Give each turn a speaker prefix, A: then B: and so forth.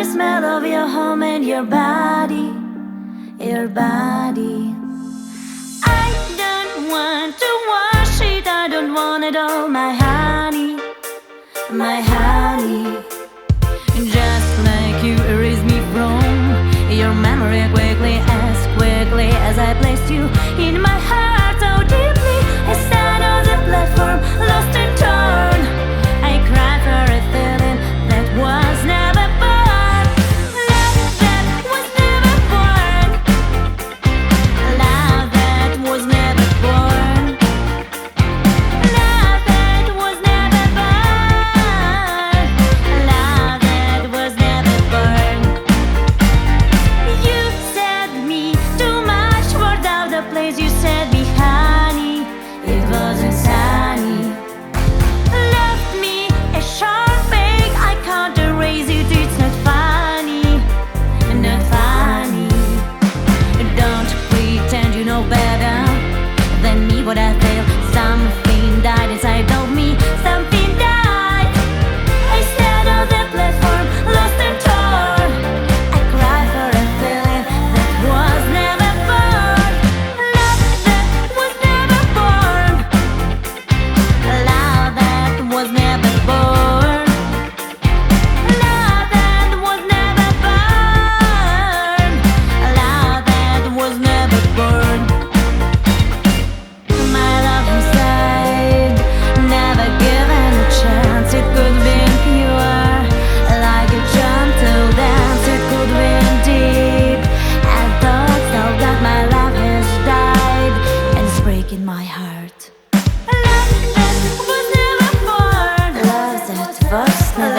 A: smell of your home and your body, your body. I don't want to wash it, I don't want it all, my honey, my honey. Just like you erase me from your memory quickly as I placed you in my heart so deeply. I stand on the platform, lost and torn. I cry for a feeling that was never born. Love that was never born. Love that was never born. Love that was never born. Love that was never born. You said me too much without the place. You said me, honey, it wasn't sunny. Left me a sharp ache, I can't erase it. It's not funny, not funny. Don't pretend you know better than me what I feel. Something died inside of me, something died. I stand on the platform, lost and torn. I cry for a feeling that was never born. Love that was never born. Love that was never born. Love that was never born. Love that was never born. My love inside, never given a chance. It could be pure, like a gentle dance. It could be deep. I thought so that my love has died, and it's breaking my heart. Love that was never born. Love that was never